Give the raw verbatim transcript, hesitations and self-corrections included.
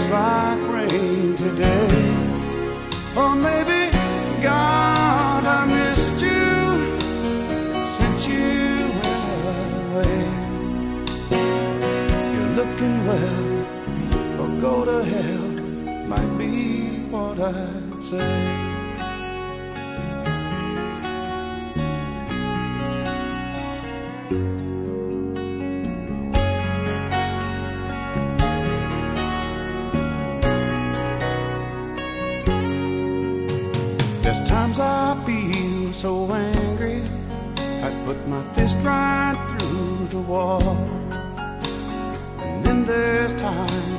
like rain today. Or maybe, God, I missed you since you went away. You're looking well, or go to hell, might be what I'd say. There's times I feel so angry, I'd put my fist right through the wall. And then there's times